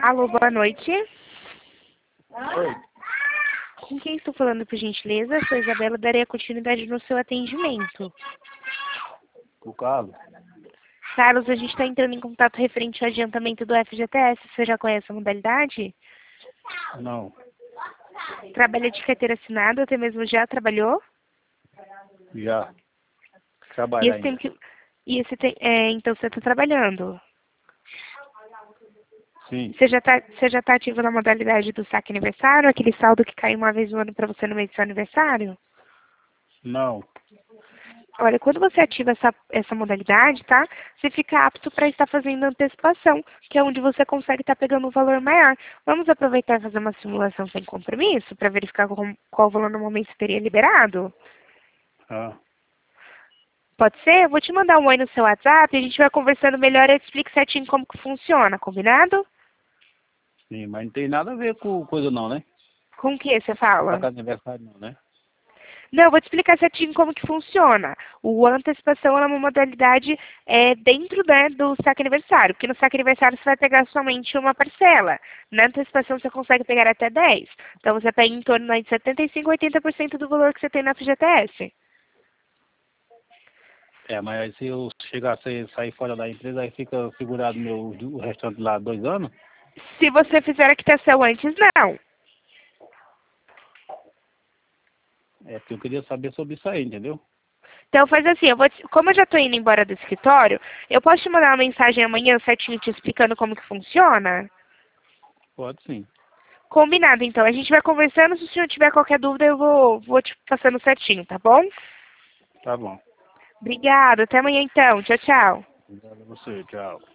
Alô, boa noite. Oi. Com quem estou falando, por gentileza? Sou Isabela, darei a continuidade no seu atendimento. O Carlos? Carlos, a gente está entrando em contato referente ao adiantamento do FGTS. Você já conhece a modalidade? Não. Trabalha de carteira assinada, até mesmo já trabalhou? Já. E Trabalhar esse tempo ainda. que... então você está trabalhando. Sim. Você já tá ativo na modalidade do saque aniversário? Aquele saldo que cai uma vez no ano para você no mês do seu aniversário? Não. Olha, quando você ativa essa modalidade, tá? Você fica apto para estar fazendo antecipação, que é onde você consegue estar pegando um valor maior. Vamos aproveitar e fazer uma simulação sem compromisso para verificar qual valor normalmente teria liberado? Ah. Pode ser? Eu vou te mandar um oi no seu WhatsApp, a gente vai conversando melhor e eu te explico certinho como que funciona, combinado? Sim, mas não tem nada a ver com coisa não, né? Com o que você Tá fala? com aniversário não, né? Não, eu vou te explicar certinho como que funciona. O antecipação é uma modalidade dentro, né, do saque aniversário, porque no saque aniversário você vai pegar somente uma parcela. Na antecipação você consegue pegar até 10. Então você pega em torno aí de 75% a 80% do valor que você tem na FGTS. É, mas aí se eu chegar a sair fora da empresa, aí fica segurado o restante lá 2 anos? Se você fizer a quitação antes, não. É porque eu queria saber sobre isso aí, entendeu? Então faz assim, como eu já estou indo embora do escritório, eu posso te mandar uma mensagem amanhã certinho te explicando como que funciona? Pode sim. Combinado, então. A gente vai conversando. Se o senhor tiver qualquer dúvida, eu vou te passando certinho, tá bom? Tá bom. Obrigada. Até amanhã, então. Tchau, tchau. Obrigado a você. Tchau.